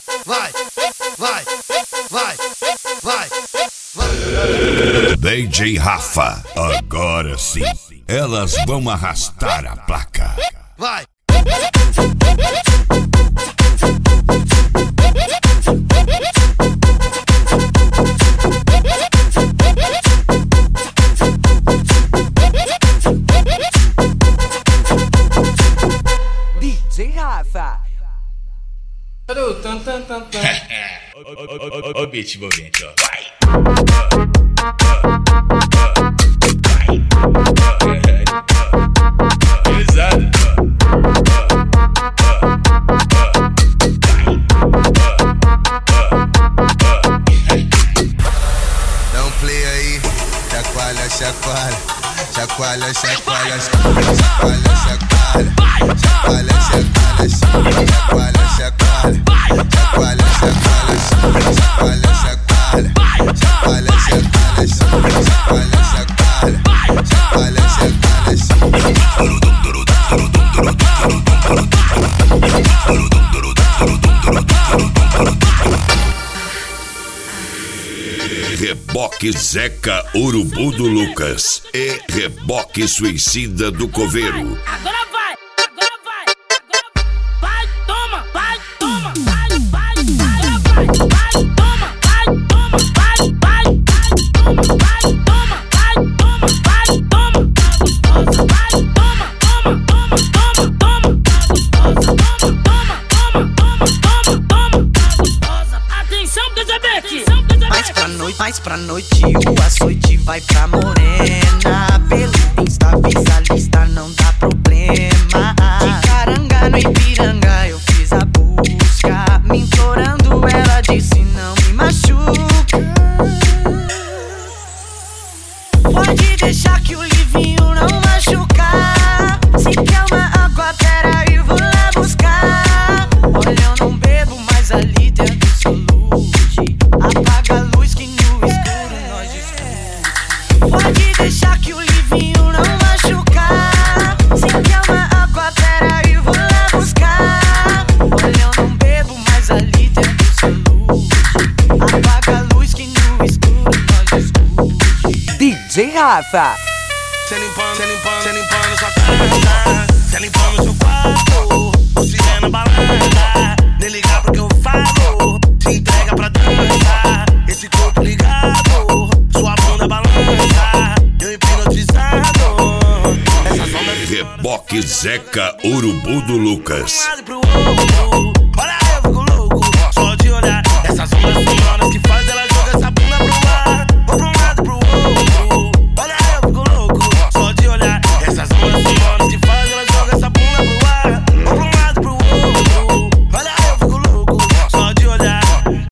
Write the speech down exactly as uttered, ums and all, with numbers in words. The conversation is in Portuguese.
vai, vai, vai, vai, vai. D J Rafa, agora sim, elas vão arrastar a placa. Vai. D J Rafa. Ó o beat envolvente, ó. Vai. Pesado. Dá um play aí, chacoalha, chacoalha, chacoalha, chacoalha, chacoalha, chacoalha, chacoalha, chacoalha, chacoalha, chacoalha, chacoalha, chacoalha, chacoalha, chacoalha, chacoalha, Reboque Zeca Urubu do Lucas e Reboque Suicida do Coveiro. Agora vai, agora vai, agora vai, toma, vai, toma, vai, vai, agora vai, vai, toma, vai, toma, vai, vai, toma, vai, toma, vai, toma, vai, toma, gostosa, vai, toma, toma, toma, toma, toma, gostosa, toma, toma, toma, toma, toma, gostosa. Atenção, D J Beck. Mais pra noite, mais pra noite, o açoite vai pra morena. Pelo Insta, visualista, não dá problema. De Caranga no Ipiranga eu fiz a busca, me implorando, ela disse não me machuca. Pode deixar que o livinho não machucar. Se quer uma água, peraí, vou lá buscar. Olha, eu não bebo, mas ali dentro solude. Apaga a luz que no escuro nós discute. Pode deixar que o livinho não machucar. Se quer uma água, peraí, vou lá buscar. Olha, eu não bebo, mas ali dentro solude. Apaga a luz que no escuro nós discute. D J Rafa. Cê limpando, cê limpando, cê limpando sua casa, cê limpando seu quarto, você é na balada, nem ligar pro que eu falo, se entrega pra dança, esse corpo ligado, sua bunda balança, eu hipnotizado, essa zona de Reboque Zeca Urubu do Lucas. um lado e pro outro.